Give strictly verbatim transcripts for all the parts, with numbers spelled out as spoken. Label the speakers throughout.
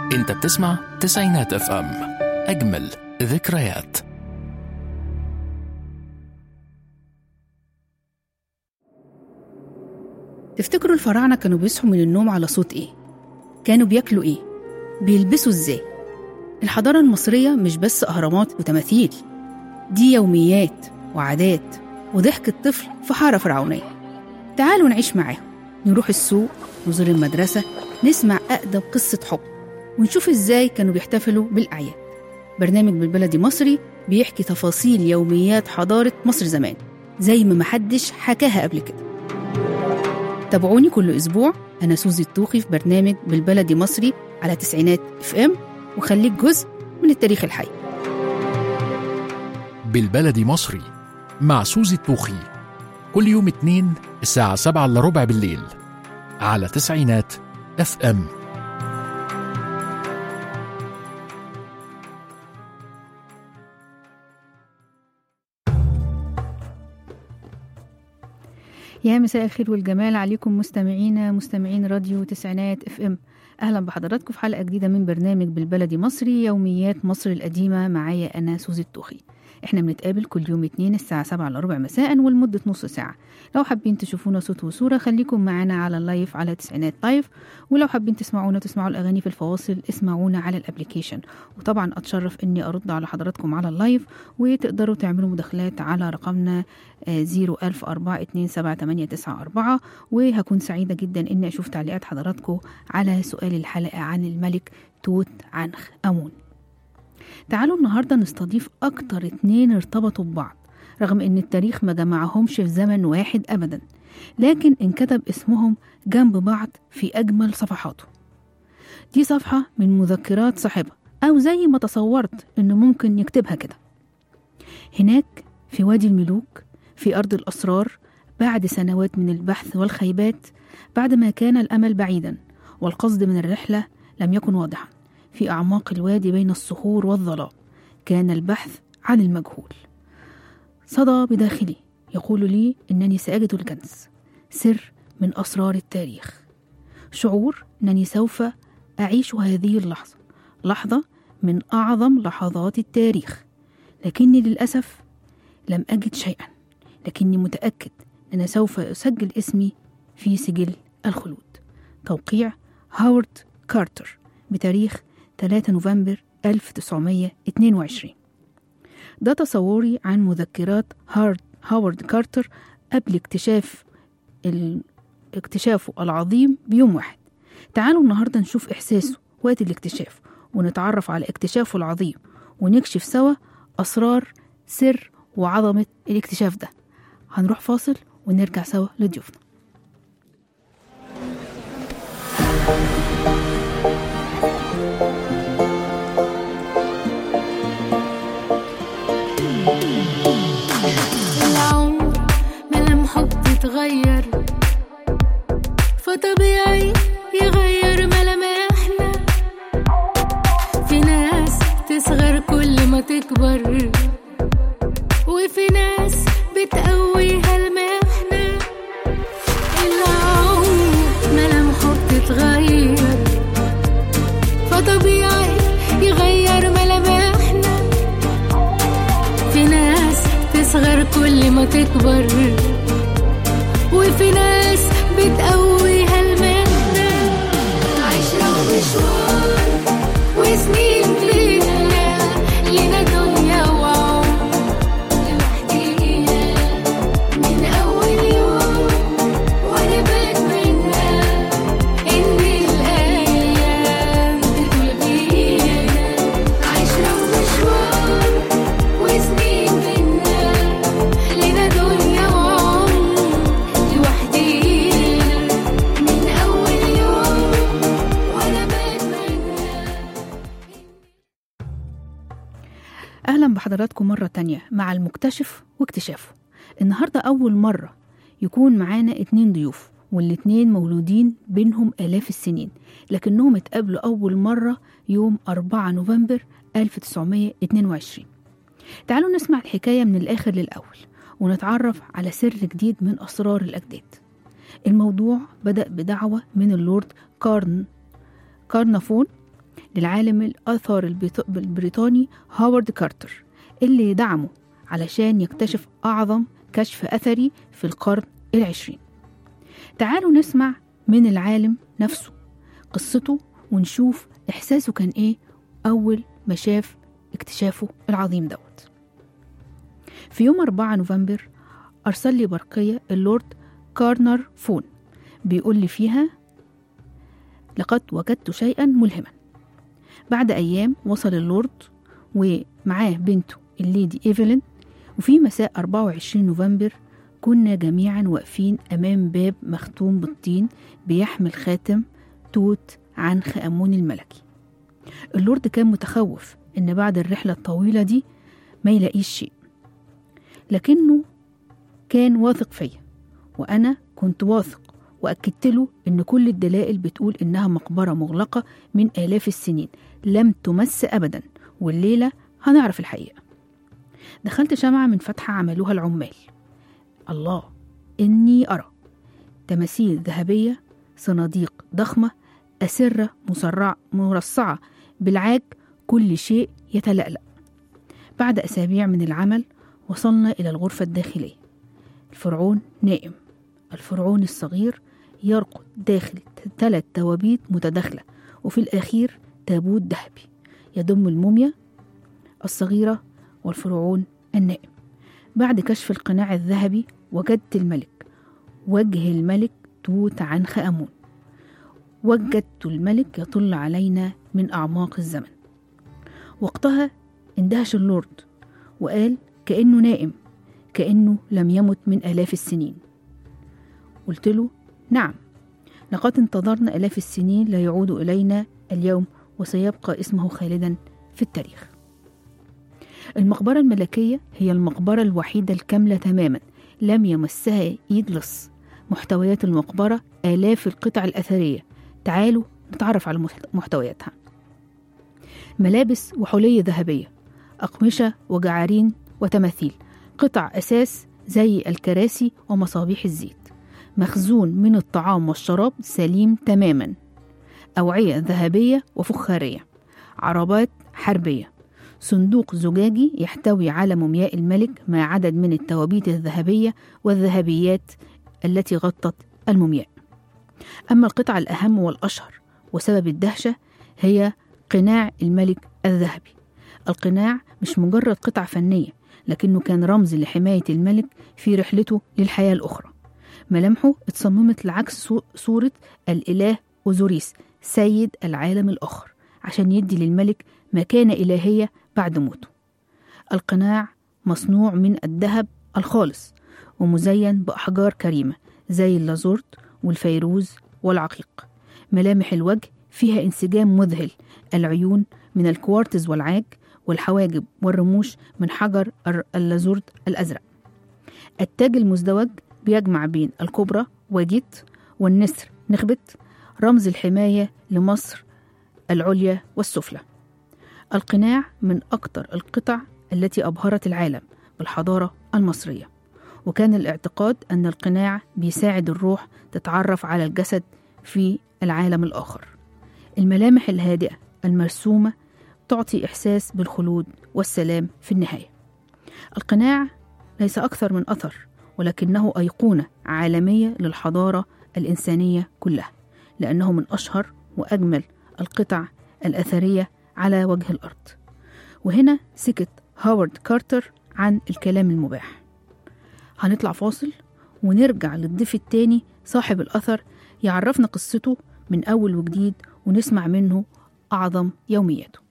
Speaker 1: انت بتسمع تسعينات اف ام، اجمل ذكريات.
Speaker 2: تفتكروا الفراعنة كانوا بيصحوا من النوم على صوت ايه؟ كانوا بياكلوا ايه؟ بيلبسوا ازاي؟ الحضارة المصرية مش بس أهرامات وتماثيل، دي يوميات وعادات وضحك الطفل في حارة فرعونية. تعالوا نعيش معاهم، نروح السوق، نزور المدرسة، نسمع أقدم قصة حب، ونشوف ازاي كانوا بيحتفلوا بالأعياد. برنامج بالبلدي مصري بيحكي تفاصيل يوميات حضارة مصر زمان زي ما محدش حكاها قبل كده. تابعوني كل أسبوع، أنا سوزي الطوخي في برنامج بالبلدي مصري على تسعينات اف ام، وخليك جزء من التاريخ الحي.
Speaker 1: بالبلدي مصري مع سوزي الطوخي، كل يوم اتنين الساعة سبعة إلا ربع بالليل على تسعينات اف ام.
Speaker 2: يا مساء الخير والجمال عليكم مستمعينا مستمعين راديو تسعينات اف ام. اهلا بحضراتكم في حلقه جديده من برنامج بالبلدي مصري، يوميات مصر القديمه. معايا انا سوزي الطوخي. احنا بنتقابل كل يوم اتنين الساعه سبعة الا ربع مساء ولمده نص ساعه. لو حابين تشوفونا صوت وصوره خليكم معانا على اللايف على تسعينات لايف، ولو حابين تسمعونا تسمعوا الاغاني في الفواصل اسمعونا على الابليكيشن. وطبعا اتشرف اني ارد على حضراتكم على اللايف، وتقدروا تعملوا مداخلات على رقمنا زيرو ألف أربعة اتنين سبعة تمانية تسعة أربعة، وهكون سعيدة جدا اني اشوف تعليقات حضراتكم على سؤال الحلقة عن الملك توت عنخ آمون. تعالوا النهاردة نستضيف أكتر اتنين ارتبطوا ببعض رغم ان التاريخ ما جمعهمش في زمن واحد أبدا، لكن انكتب اسمهم جنب بعض في أجمل صفحاته. دي صفحة من مذكرات صاحبها، أو زي ما تصورت انه ممكن يكتبها كده. هناك في وادي الملوك في أرض الأسرار، بعد سنوات من البحث والخيبات، بعد ما كان الأمل بعيدا والقصد من الرحلة لم يكن واضحا، في أعماق الوادي بين الصخور والظلام كان البحث عن المجهول. صدى بداخلي يقول لي إنني سأجد الكنز، سر من أسرار التاريخ، شعور أنني سوف أعيش هذه اللحظة، لحظة من أعظم لحظات التاريخ. لكني للأسف لم أجد شيئا، لكني متأكد أن سوف أسجل اسمي في سجل الخلود. توقيع هاورد كارتر بتاريخ ثلاثة نوفمبر ألف وتسعمية اتنين وعشرين. ده تصوري عن مذكرات هاورد كارتر قبل اكتشاف اكتشافه العظيم بيوم واحد. تعالوا النهاردة نشوف إحساسه وقت الاكتشاف، ونتعرف على اكتشافه العظيم، ونكشف سوا أسرار سر وعظمة الاكتشاف ده. هنروح فاصل ونرجع سوا لضيوفنا.
Speaker 3: العمر ملامحه بتتغير، فطبيعي يغير ملامحنا. في ناس تصغر كل ما تكبر، وفي ناس بتقويها المحنة. العمر ملامحه بتتغير، فطبيعي يغير ملامحنا. في ناس تصغر كل ما تكبر، وفي ناس بتقويها المحنة. عشرة ومشوار وسنين لينا، لينا دنيا وعمر لوحدينا. من أول يوم وأنا بتمنى إن الأيام تطول بينا. عشرة ومشوار وسنين لينا، لينا دنيا وعمر لوحدينا. من أول يوم وأنا بتمنى.
Speaker 2: أهلا بحضراتكم مرة تانية مع المكتشف واكتشافه. النهاردة أول مرة يكون معانا اتنين ضيوف، والاتنين مولودين بينهم آلاف السنين، لكنهم اتقابلوا أول مرة يوم أربعة نوفمبر ألف وتسعمية اتنين وعشرين. تعالوا نسمع الحكاية من الآخر للأول، ونتعرف على سر جديد من أسرار الأجداد. الموضوع بدأ بدعوة من اللورد كارن كارنافون للعالم الآثار البريطاني هاورد كارتر اللي دعمه علشان يكتشف أعظم كشف أثري في القرن العشرين. تعالوا نسمع من العالم نفسه قصته ونشوف إحساسه كان إيه أول ما شاف اكتشافه العظيم دوت. في يوم أربعة نوفمبر أرسل لي برقية اللورد كارنر فون بيقول لي فيها: لقد وجدت شيئا ملهما. بعد أيام وصل اللورد ومعاه بنته الليدي إيفلين، وفي مساء أربعة وعشرين نوفمبر كنا جميعا واقفين أمام باب مختوم بالطين بيحمل خاتم توت عنخ آمون الملكي. اللورد كان متخوف إن بعد الرحلة الطويلة دي ما يلاقيش شيء، لكنه كان واثق فيا وأنا كنت واثق، وأكدت له إن كل الدلائل بتقول إنها مقبرة مغلقة من آلاف السنين لم تمس أبدا، والليلة هنعرف الحقيقة. دخلت شمعة من فتحة عملوها العمال. الله، إني أرى تماثيل ذهبية، صناديق ضخمة، أسرة مسرع مرصعة بالعاج، كل شيء يتلألأ. بعد أسابيع من العمل وصلنا إلى الغرفة الداخلية. الفرعون نائم، الفرعون الصغير يرقد داخل ثلاث توابيت متداخلة، وفي الأخير تابوت ذهبي يضم الموميا الصغيرة والفرعون النائم. بعد كشف القناع الذهبي وجدت الملك، وجه الملك توت عنخ آمون. وجدت الملك يطل علينا من أعماق الزمن. وقتها اندهش اللورد وقال كأنه نائم، كأنه لم يمت من آلاف السنين. قلت له: نعم، لقد انتظرنا آلاف السنين لا يعود إلينا اليوم، وسيبقى اسمه خالدا في التاريخ. المقبرة الملكية هي المقبرة الوحيدة الكاملة تماما لم يمسها إيد لص. محتويات المقبرة آلاف القطع الأثرية. تعالوا نتعرف على محتوياتها: ملابس وحلي ذهبية، أقمشة وجعارين وتماثيل، قطع أساس زي الكراسي ومصابيح الزيت، مخزون من الطعام والشراب سليم تماما، أوعية ذهبية وفخارية، عربات حربية، صندوق زجاجي يحتوي على مومياء الملك مع عدد من التوابيت الذهبية والذهبيات التي غطت المومياء. أما القطعة الأهم والأشهر وسبب الدهشة هي قناع الملك الذهبي. القناع مش مجرد قطعة فنية، لكنه كان رمز لحماية الملك في رحلته للحياة الأخرى. ملامحه اتصممت لعكس صورة الإله أوزوريس سيد العالم الآخر، عشان يدي للملك مكانة إلهية بعد موته. القناع مصنوع من الذهب الخالص ومزين بأحجار كريمة زي اللازورت والفيروز والعقيق. ملامح الوجه فيها انسجام مذهل، العيون من الكوارتز والعاج، والحواجب والرموش من حجر اللازورت الأزرق. التاج المزدوج بيجمع بين الكبرى وجيت والنسر نخبت، رمز الحماية لمصر العليا والسفلى. القناع من أكثر القطع التي أبهرت العالم بالحضارة المصرية، وكان الاعتقاد أن القناع بيساعد الروح تتعرف على الجسد في العالم الآخر. الملامح الهادئة المرسومة تعطي إحساس بالخلود والسلام في النهاية. القناع ليس أكثر من أثر، ولكنه أيقونة عالمية للحضارة الإنسانية كلها، لأنه من أشهر وأجمل القطع الأثرية على وجه الأرض. وهنا سكت هاورد كارتر عن الكلام المباح. هنطلع فاصل ونرجع للضيف التاني صاحب الأثر يعرفنا قصته من أول وجديد، ونسمع منه أعظم يومياته.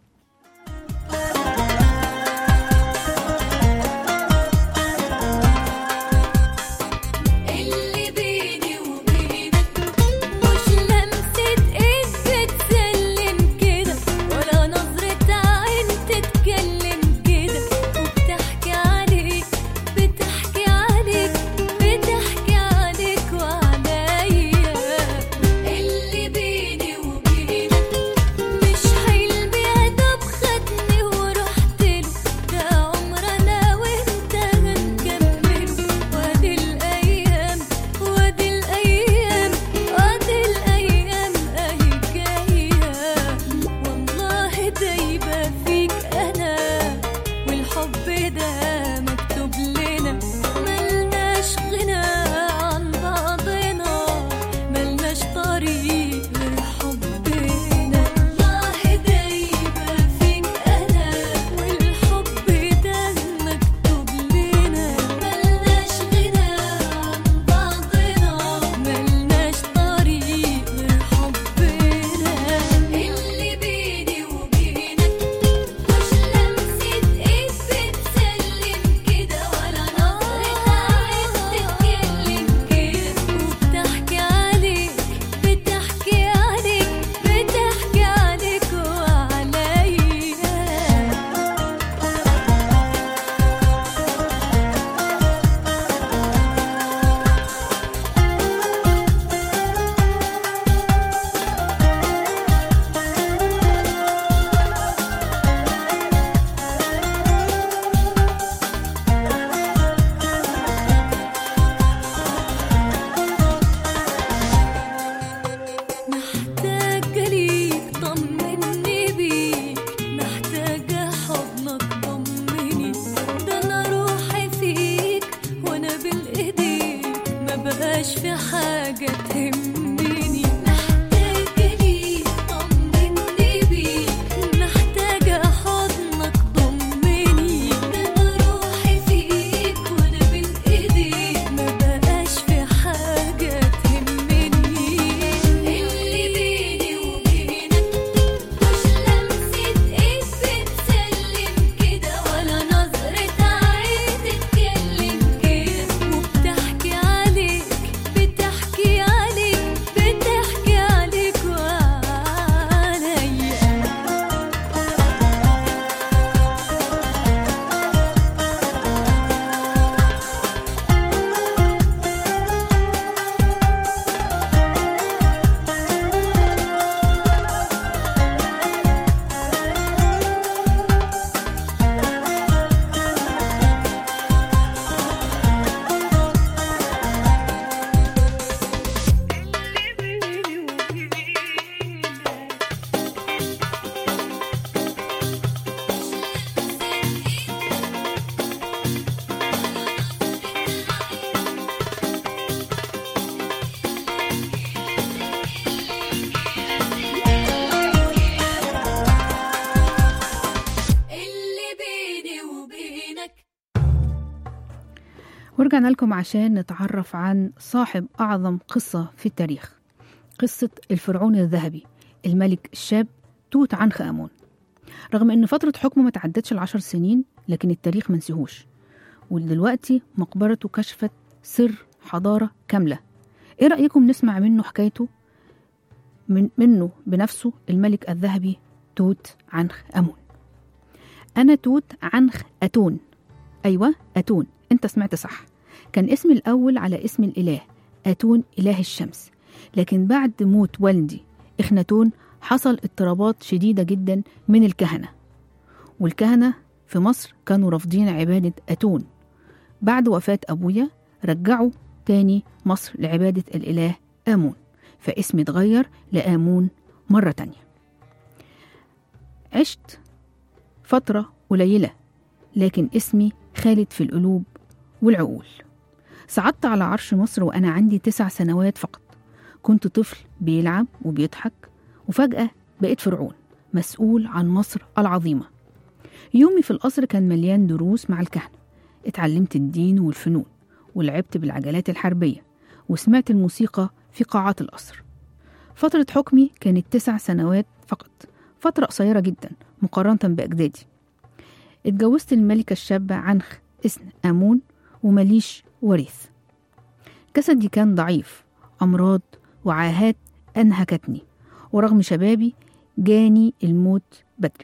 Speaker 3: اللي بيني وبينك مش حلم حاجة تهمني، محتاجة ليك طمني بيك، محتاجة حضنك ضمني، أنا روحي فيك وأنا بين إيديك، ما بقاش في حاجة تهمني. اللي بيني وبينك مش لمسة إيد بتسلم كده، ولا نظرة عين تتكلم كده، وبتحكي عليك بتحكي عليك بتحكي عليك وعليا. اللي بيني وبينك.
Speaker 2: ورجعنا لكم عشان نتعرف عن صاحب أعظم قصة في التاريخ، قصة الفرعون الذهبي الملك الشاب توت عنخ آمون. رغم أن فترة حكمه ما تعدتش العشر سنين، لكن التاريخ منسيهوش، ودلوقتي مقبرته كشفت سر حضارة كاملة. إيه رأيكم نسمع منه حكايته من منه بنفسه، الملك الذهبي توت عنخ آمون. أنا توت عنخ أتون. أيوة أتون، أنت سمعت صح. كان اسمي الأول على اسم الإله أتون إله الشمس، لكن بعد موت والدي إخناتون حصل اضطرابات شديدة جدا من الكهنة، والكهنة في مصر كانوا رافضين عبادة أتون. بعد وفاة أبويا رجعوا تاني مصر لعبادة الإله آمون، فاسمي اتغير لآمون مرة تانية. عشت فترة قليلة، لكن اسمي خالد في القلوب والعقول. صعدت على عرش مصر وأنا عندي تسع سنوات فقط. كنت طفل بيلعب وبيضحك، وفجأة بقيت فرعون مسؤول عن مصر العظيمة. يومي في القصر كان مليان دروس مع الكهنة. اتعلمت الدين والفنون، ولعبت بالعجلات الحربية، وسمعت الموسيقى في قاعات القصر. فترة حكمي كانت تسع سنوات فقط، فترة قصيرة جدا مقارنة بأجدادي. اتجوزت الملكة الشابة عنخ اسم آمون ومليش وريث. جسدي كان ضعيف، أمراض وعاهات أنهكتني، ورغم شبابي جاني الموت بدري.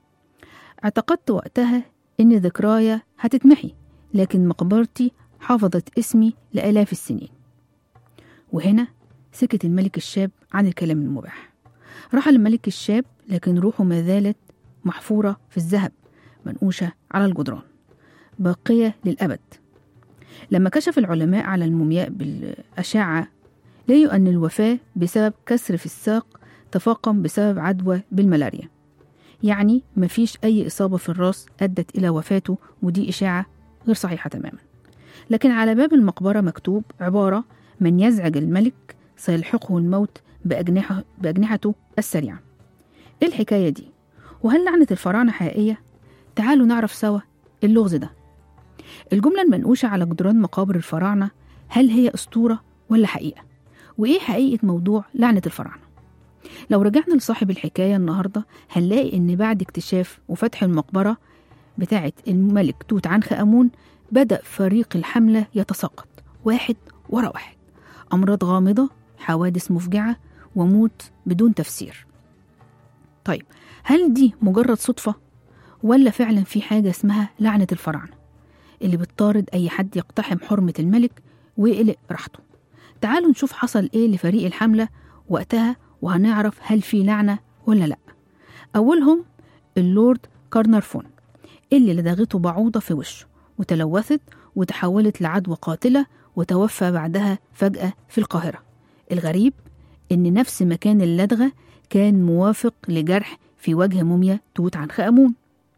Speaker 2: اعتقدت وقتها إن ذكرايا هتتمحي، لكن مقبرتي حافظت اسمي لآلاف السنين. وهنا سكت الملك الشاب عن الكلام المباح. رحل الملك الشاب، لكن روحه ما زالت محفورة في الذهب، منقوشة على الجدران، باقية للأبد. لما كشف العلماء على المومياء بالأشعة، لقوا أن الوفاة بسبب كسر في الساق تفاقم بسبب عدوى بالملاريا. يعني مفيش أي إصابة في الراس أدت إلى وفاته، ودي إشاعة غير صحيحة تماما. لكن على باب المقبرة مكتوب عبارة: من يزعج الملك سيلحقه الموت بأجنحه بأجنحته السريعة. إيه الحكاية دي؟ وهل لعنة الفراعنة حقيقية؟ تعالوا نعرف سوا اللغز ده. الجملة المنقوشة على جدران مقابر الفراعنة، هل هي أسطورة ولا حقيقة؟ وإيه حقيقة موضوع لعنة الفراعنة؟ لو رجعنا لصاحب الحكاية النهاردة، هنلاقي إن بعد اكتشاف وفتح المقبرة بتاعة الملك توت عنخ آمون، بدأ فريق الحملة يتساقط واحد ورا واحد. أمراض غامضة، حوادث مفجعة، وموت بدون تفسير. طيب، هل دي مجرد صدفة ولا فعلا في حاجة اسمها لعنة الفراعنة اللي بتطارد أي حد يقتحم حرمة الملك ويقلق راحته؟ تعالوا نشوف حصل إيه لفريق الحملة وقتها، وهنعرف هل في لعنة ولا لأ. أولهم اللورد كارنرفون، اللي لدغته بعوضة في وشه وتلوثت وتحولت لعدوى قاتلة، وتوفى بعدها فجأة في القاهرة. الغريب إن نفس مكان اللدغة كان موافق لجرح في وجه موميا توت عنخ آمون.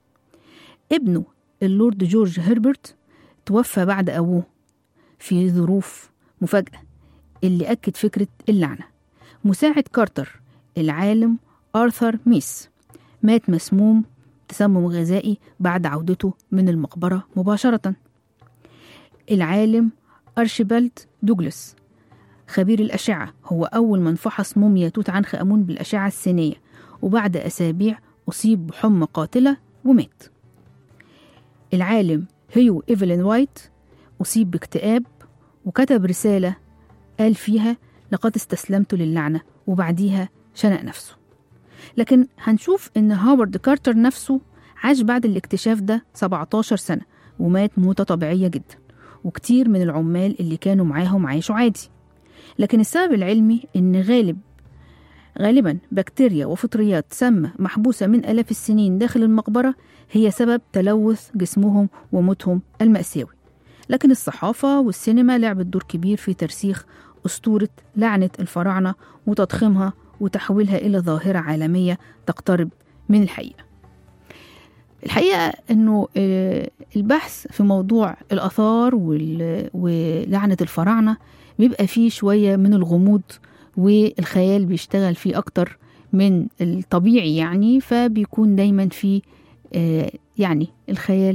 Speaker 2: ابنه اللورد جورج هربرت توفى بعد أبوه في ظروف مفاجئة. اللي أكد فكرة اللعنة. مساعد كارتر العالم آرثر ميس مات مسموم تسمم غذائي بعد عودته من المقبرة مباشرة. العالم أرشيبالد دوغلاس خبير الأشعة هو أول من فحص موميا توت عنخ آمون بالأشعة السينية، وبعد أسابيع أصيب بحمى قاتلة ومات. العالم هيو إيفلين وايت أصيب باكتئاب وكتب رسالة قال فيها لقد استسلمت للعنة، وبعديها شنق نفسه. لكن هنشوف إن هاورد كارتر نفسه عاش بعد الاكتشاف ده سبعتاشر سنة ومات موتة طبيعية جدا، وكتير من العمال اللي كانوا معاهم عايشوا عادي. لكن السبب العلمي إن غالب غالبا بكتيريا وفطريات سامة محبوسة من آلاف السنين داخل المقبرة هي سبب تلوث جسمهم وموتهم المأساوي. لكن الصحافة والسينما لعبت دور كبير في ترسيخ أسطورة لعنة الفراعنة وتضخيمها وتحويلها إلى ظاهرة عالمية تقترب من الحقيقة. الحقيقة أنه البحث في موضوع الآثار ولعنة الفراعنة بيبقى فيه شوية من الغموض، والخيال بيشتغل فيه أكتر من الطبيعي يعني، فبيكون دايما فيه يعني الخيال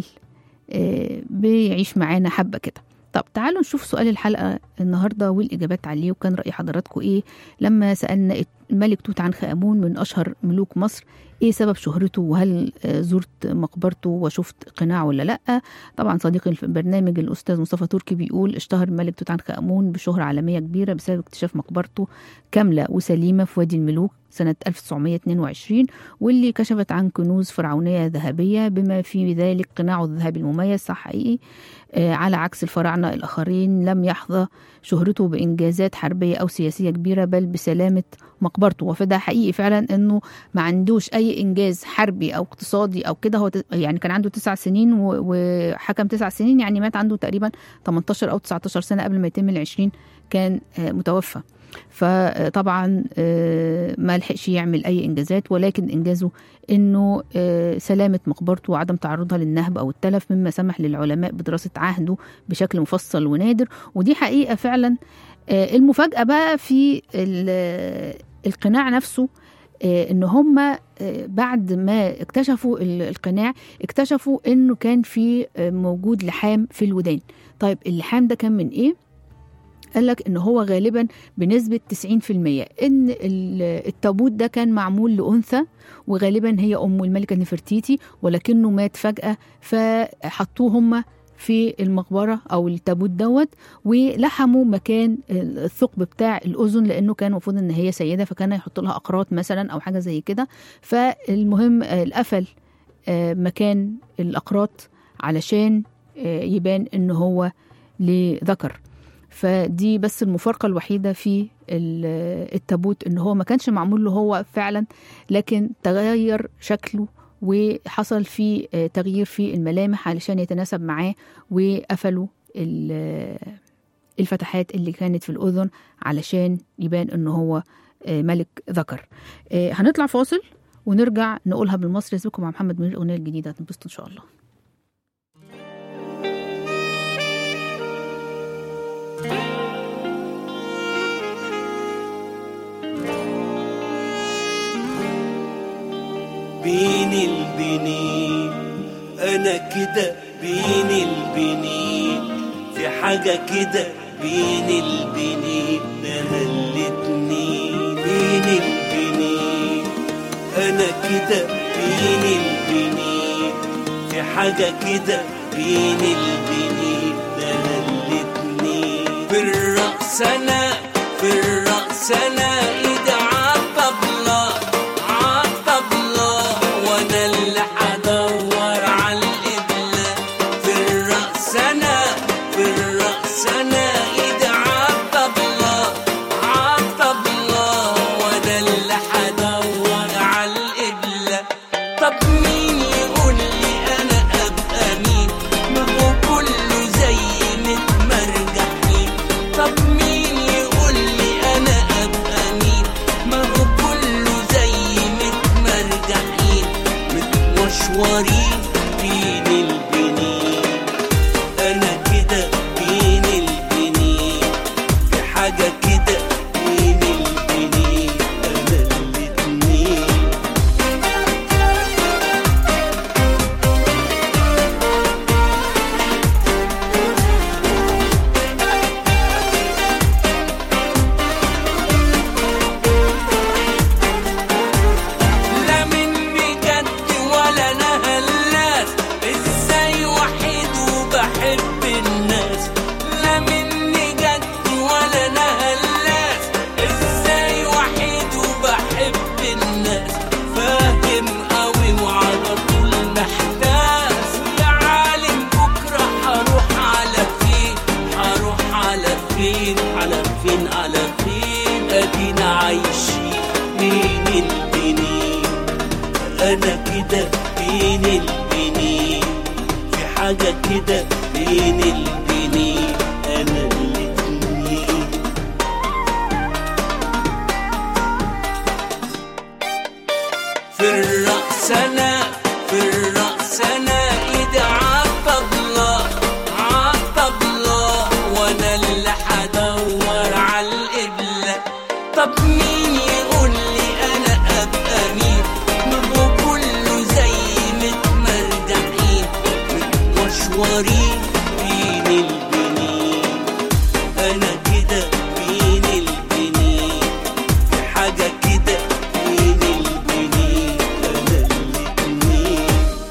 Speaker 2: بيعيش معانا حبة كده. طب تعالوا نشوف سؤال الحلقة النهاردة والإجابات عليه، وكان رأي حضراتكم إيه لما سألنا الملك توت عنخ آمون من أشهر ملوك مصر إيه سبب شهرته، وهل زرت مقبرته وشفت قناع ولا لأ؟ طبعا صديقي في البرنامج الأستاذ مصطفى تركي بيقول اشتهر الملك توت عنخ آمون بشهرة عالمية كبيرة بسبب اكتشاف مقبرته كاملة وسليمة في وادي الملوك سنة ألف وتسعمائة واثنين وعشرين، واللي كشفت عن كنوز فرعونية ذهبية بما في ذلك قناعه الذهبي المميز. صح حقيقي، آه على عكس الفراعنة الآخرين لم يحظى شهرته بإنجازات حربية أو سياسية كبيرة بل بسلامة مقبرته. وفده حقيقي فعلا أنه ما عندوش أي إنجاز حربي أو اقتصادي أو كده. هو يعني كان عنده تسع سنين وحكم تسع سنين، يعني مات عنده تقريبا ثمانية عشر أو تسعة عشر سنة قبل ما يتم العشرين كان آه متوفى. فطبعا ما لحقش يعمل أي إنجازات، ولكن إنجازه إنه سلامة مقبرته وعدم تعرضها للنهب أو التلف مما سمح للعلماء بدراسة عهده بشكل مفصل ونادر. ودي حقيقة فعلا. المفاجأة بقى في القناع نفسه إن هم بعد ما اكتشفوا القناع اكتشفوا إنه كان في موجود لحام في الودان. طيب اللحام ده كان من إيه؟ قال لك إن هو غالبا بنسبة تسعين في المية إن التابوت ده كان معمول لأنثى، وغالبا هي أم الملكة نفرتيتي، ولكنه مات فجأة فحطوه هم في المقبرة أو التابوت دوت، ولحموا مكان الثقب بتاع الأذن لأنه كان المفروض إن هي سيدة فكان يحط لها أقراط مثلا أو حاجة زي كده. فالمهم القفل مكان الأقراط علشان يبان إن هو لذكر. فدي بس المفارقة الوحيدة في التابوت، إن هو ما كانش معمول له هو فعلا، لكن تغير شكله وحصل فيه تغيير في الملامح علشان يتناسب معاه، وقفلوا الفتحات اللي كانت في الأذن علشان يبان إنه هو ملك ذكر. هنطلع فاصل ونرجع نقولها بالمصري. اسيبكم مع محمد منير الأغنية الجديدة، هتنبسطوا إن شاء الله.
Speaker 4: بين البنين أنا كده، بين البنين في حاجة كده، بين البنين أنا الاتنين. بين البنين أنا كده، بين البنين في حاجة كده، بين البنين أنا الاتنين. في الرقص أنا، في الرقص أنا إيدي عالطبلة عالطبلة، وانا اللي هدور عالقبلة. في الرقص انا، في الرقص انا ايدي عالطبلة عالطبلة، وانا اللي هدور عالقبلة. طب مين يقول لي انا ابقى مين؟ ما هو كله زي متمرجحين. طب مين يقول لي انا ابقى مين؟ البنين. أنا كده بين البنين، في حاجة كده بين البنين، أنا الاتنين. في الرقص أنا في الرقص أنا إيدي عالطبلة عالطبلة، وأنا اللي حدور عالقبلة. طب مين يقول لي أنا أبقى مين؟ نبقى كله زي متمردحين متمشورين بين البنين. أنا كده بين البنين، في حاجة كده بين البنين، أنا الاتنين.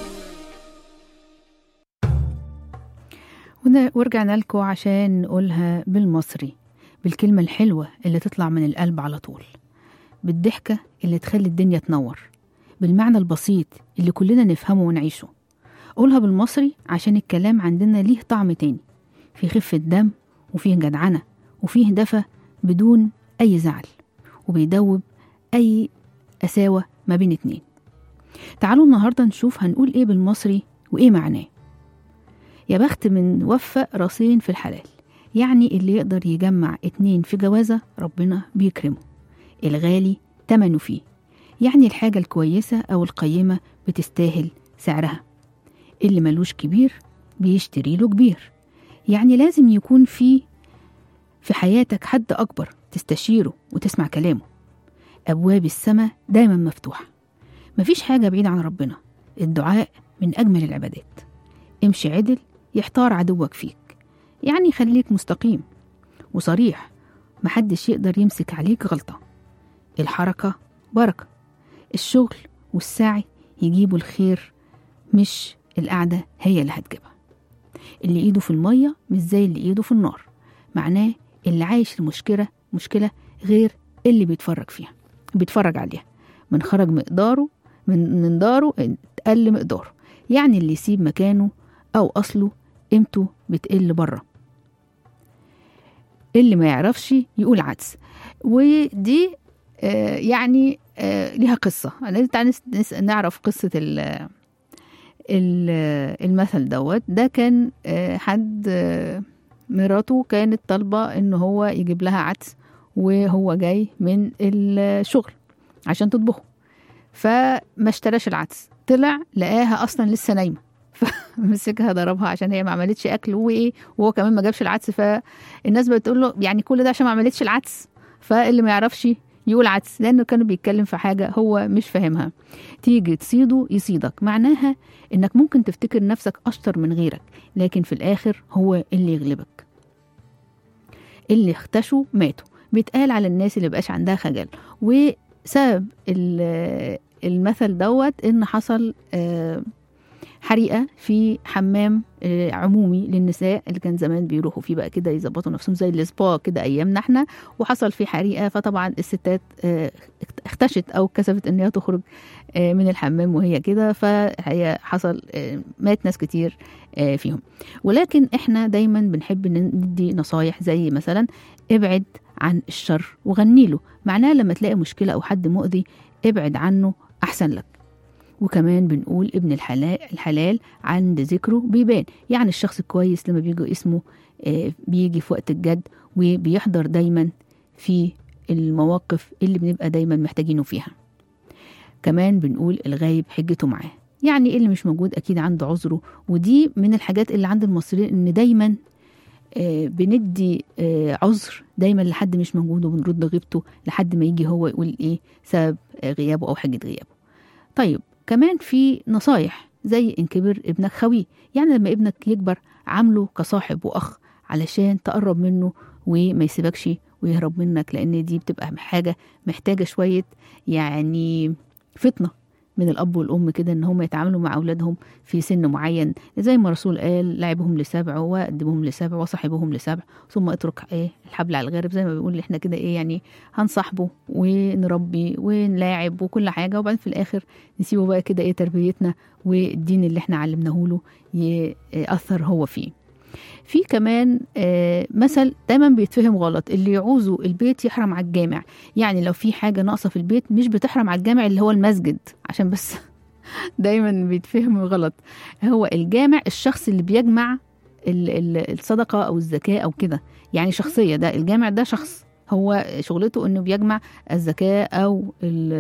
Speaker 2: ون- ورجعنا لكم عشان نقولها بالمصري، بالكلمة الحلوة اللي تطلع من القلب على طول، بالضحكة اللي تخلي الدنيا تنور، بالمعنى البسيط اللي كلنا نفهمه ونعيشه. قولها بالمصري عشان الكلام عندنا ليه طعم تاني، فيه خفة دم وفيه جدعنة وفيه دفى بدون أي زعل، وبيدوب أي قساوة ما بين اتنين. تعالوا النهاردة نشوف هنقول إيه بالمصري وإيه معناه. يا بخت من وفق راسين في الحلال، يعني اللي يقدر يجمع اتنين في جوازة ربنا بيكرمه. الغالي تمنه فيه، يعني الحاجة الكويسة أو القيمة بتستاهل سعرها. اللي ملوش كبير بيشتري له كبير، يعني لازم يكون في في حياتك حد أكبر تستشيره وتسمع كلامه. أبواب السماء دايما مفتوحة، مفيش حاجة بعيدة عن ربنا. الدعاء من أجمل العبادات. امشي عدل يحتار عدوك فيك، يعني خليك مستقيم وصريح، محدش يقدر يمسك عليك غلطة. الحركة بركة، الشغل والسعي يجيبوا الخير، مش القعدة هي اللي هتجيبها. اللي ايده في المية مش زي اللي ايده في النار، معناه اللي عايش المشكلة مشكلة غير اللي بيتفرج فيها بيتفرج عليها. من خرج مقداره من من داره تقل مقداره، يعني اللي يسيب مكانه أو أصله قيمته بتقل بره. اللي ما يعرفش يقول عدس. ودي آه يعني آه ليها قصة. أنا تعالى نعرف قصة ال ال المثل دوت. ده كان آه حد آه مراته كانت طالبة إن هو يجيب لها عدس وهو جاي من الشغل عشان تطبخه، فما اشتراش العدس. طلع لقاها أصلا لسه نايمة، فمسكها ضربها عشان هي ما عملتش أكل وإيه، وهو كمان ما جابش العدس. فالناس بتقول له يعني كل ده عشان ما عملتش العدس. فاللي ما يعرفش يقول عدس، لأنه كانوا بيتكلم في حاجة هو مش فاهمها. تيجي تصيده يصيدك، معناها إنك ممكن تفتكر نفسك أشطر من غيرك، لكن في الآخر هو اللي يغلبك. اللي اختشوا ماتوا، بيتقال على الناس اللي بقاش عندها خجل. وسبب المثل دوت إن حصل حريقة في حمام عمومي للنساء اللي كان زمان بيروحوا فيه بقى كده يظبطوا نفسهم زي السبا كده أيامنا احنا، وحصل فيه حريقة. فطبعا الستات اختشت أو كسفت إنها تخرج من الحمام وهي كده، فهي حصل مات ناس كتير فيهم. ولكن احنا دايما بنحب ندي نصايح، زي مثلا ابعد عن الشر وغني له، معناه لما تلاقي مشكلة أو حد مؤذي ابعد عنه أحسن لك. وكمان بنقول ابن الحلال, الحلال عند ذكره بيبان، يعني الشخص الكويس لما بيجي اسمه بيجي في وقت الجد وبيحضر دايما في المواقف اللي بنبقى دايما محتاجينه فيها. كمان بنقول الغايب حجته معاه، يعني اللي مش موجود أكيد عنده عذره. ودي من الحاجات اللي عند المصريين، إن دايما بندي عذر دايما لحد مش موجود، وبنرد غيبته لحد ما يجي هو يقول إيه سبب غيابه أو حاجة غيابه. طيب كمان في نصايح زي إن كبر ابنك خويه، يعني لما ابنك يكبر عامله كصاحب وأخ علشان تقرب منه وما يسيبكش ويهرب منك، لأن دي بتبقى حاجة محتاجة شوية يعني فطنة من الأب والأم كده، إن هم يتعاملوا مع أولادهم في سن معين، زي ما الرسول قال لعبهم لسبع وأدبهم لسبع وصاحبهم لسبع ثم اترك إيه الحبل على الغارب. زي ما بيقول إحنا كده إيه يعني هنصاحبه ونربي ونلاعب وكل حاجة، وبعدين في الآخر نسيبه بقى كده إيه تربيتنا والدين اللي إحنا علمناه له يأثر هو فيه. في كمان آه مثل دايما بيتفهم غلط، اللي يعوزوا البيت يحرم على الجامع. يعني لو في حاجة ناقصة في البيت مش بتحرم على الجامع اللي هو المسجد، عشان بس دايما بيتفهم غلط. هو الجامع الشخص اللي بيجمع الصدقة أو الزكاة أو كده، يعني شخصية، ده الجامع ده شخص هو شغلته أنه بيجمع الزكاة أو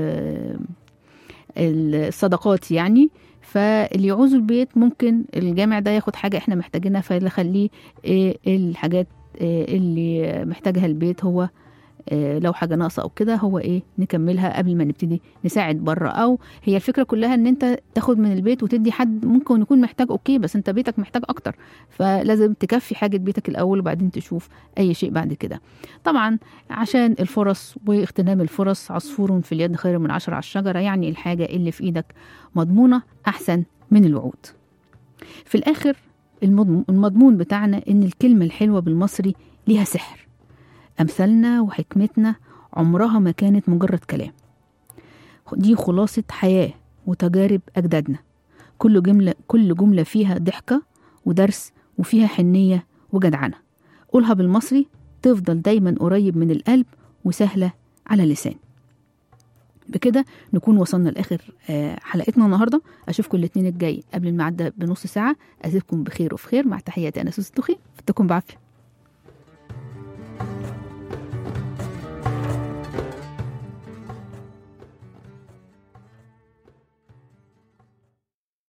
Speaker 2: الصدقات يعني. فاللي يعوزوا البيت ممكن الجامع ده ياخد حاجة احنا محتاجينها، فيخليه الحاجات اللي محتاجها البيت هو لو حاجة ناقصة أو كده هو إيه نكملها قبل ما نبتدي نساعد بره. أو هي الفكرة كلها إن أنت تاخد من البيت وتدي حد ممكن يكون محتاج، أوكي، بس أنت بيتك محتاج أكتر، فلازم تكفي حاجة بيتك الأول وبعدين تشوف أي شيء بعد كده. طبعا عشان الفرص واغتنام الفرص، عصفور في اليد خير من عشرة على الشجرة، يعني الحاجة اللي في إيدك مضمونة أحسن من الوعود. في الآخر المضمون بتاعنا إن الكلمة الحلوة بالمصري ليها سحر، أمثالنا وحكمتنا عمرها ما كانت مجرد كلام، دي خلاصة حياة وتجارب أجدادنا. كل جملة كل جملة فيها ضحكة ودرس وفيها حنية وجدعنة. قولها بالمصري تفضل دايما قريب من القلب وسهلة على اللسان. بكده نكون وصلنا لآخر حلقتنا النهاردة. أشوفكم الاثنين الجاي قبل الميعاد بنص ساعة. أسيبكم بخير وفي خير، مع تحياتي أنا سوسة الطوخي، فتكم بعافية.